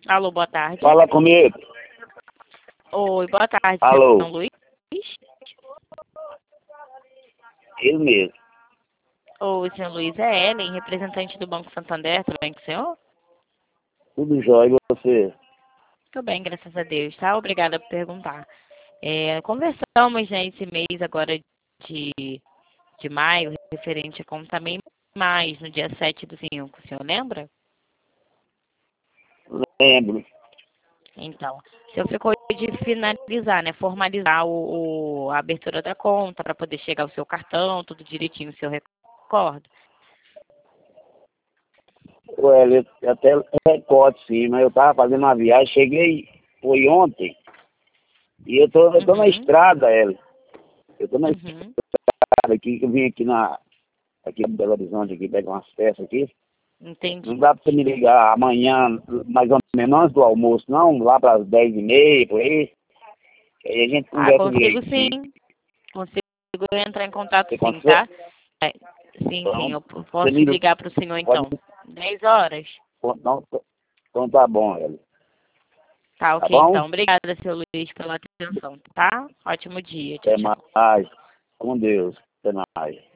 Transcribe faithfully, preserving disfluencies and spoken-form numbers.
Alô, boa tarde. Fala comigo. Oi, boa tarde, Alô. São Luís. Ele mesmo. Oi, senhor Luiz, é Ellen, representante do Banco Santander, tudo bem com o senhor? Tudo jóia, e você? Tudo bem, graças a Deus, tá? Obrigada por perguntar. É, conversamos, né, esse mês agora de, de maio, referente a conta também mais, no dia sete do cinco, o senhor lembra? Lembro. Então, o senhor ficou de finalizar, né, formalizar o, o- a abertura da conta para poder chegar o seu cartão, tudo direitinho, o senhor recorda? Ué, eu até recordo sim, mas eu tava fazendo uma viagem, cheguei, foi ontem, e eu tô, eu tô na Uhum, estrada, ela. Eu tô na uhum. estrada aqui, que eu vim aqui na, aqui em Belo Horizonte, aqui, pegar umas peças aqui. Entendi. Não dá pra você me ligar amanhã, mais ou menos antes do almoço, não? Lá para as dez e meia, por aí. Aí a gente Ah, conversa consigo direitinho. sim. Consigo entrar em contato Você sim, consegue? tá? É, sim, sim. Então, Eu você posso liga, ligar para o senhor pode. então. Dez horas? Então, então tá bom, ela. Tá, Tá ok bom? então. Obrigada, seu Luiz, pela atenção, tá? Ótimo dia. Tchau, Até tchau. mais. Com Deus. Até mais.